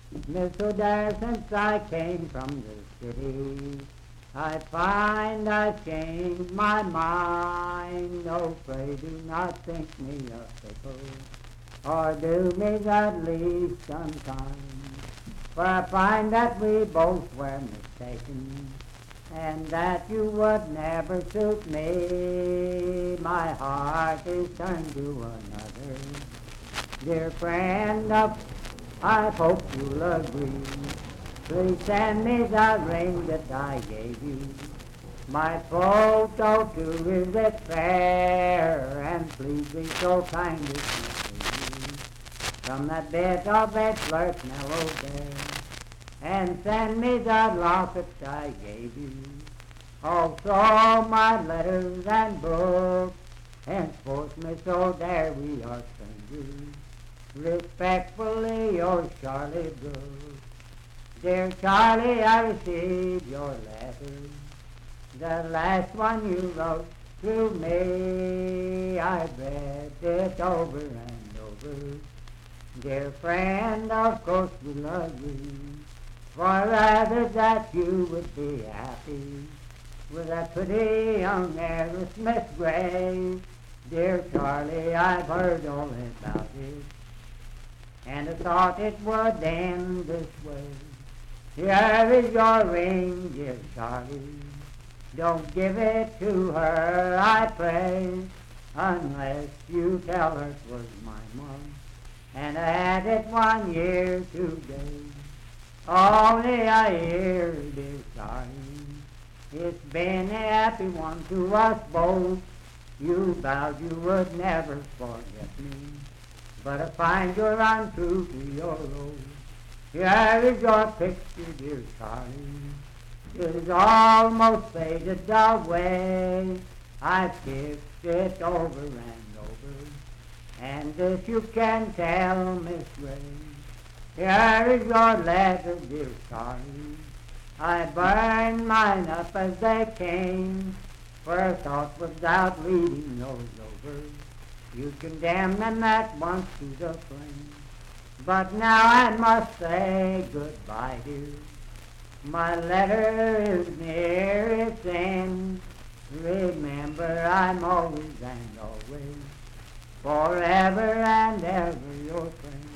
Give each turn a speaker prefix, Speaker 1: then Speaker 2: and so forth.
Speaker 1: Miss O'Dare, since I came from the city, I find I've changed my mind. Oh, pray do not think me a fickle, or do me that least unkind. For I find that we both were mistaken, and that you would never suit me. My heart is turned to another. Dear friend, I hope you'll agree. Please send me the ring that I gave you. My photo too, is it fair? And please be so kind as to save me from that bit of a flirt mellow there. And send me the locket I gave you. Also my letters and books. Henceforth, Miss O'Dare, we are strangers. Respectfully, your Charlie Brooks. Dear Charlie, I received your letter, the last one you wrote to me. I read it over and over. Dear friend, of course we love you, for rather that you would be happy with that pretty young heiress, Miss Gray. Dear Charlie, I've heard all about it, and I thought it would end this way. Here is your ring, dear Charlie. Don't give it to her, I pray, unless you tell her 'twas my mom, and I had it 1 year today. Only a year, dear Charlie. It's been a happy one to us both. You vowed you would never forget me, but I find you're untrue to your oath. Here is your picture, dear Charlie. It is almost faded away. I've kissed it over and over, and this you can tell Miss Gray. Here is your letter, dear Charlie. I burned mine up as they came, for I thought without reading those over, you condemn them at once to the flame. But now I must say goodbye, dear. My letter is near its end. Remember, I'm always and always, forever and ever your friend.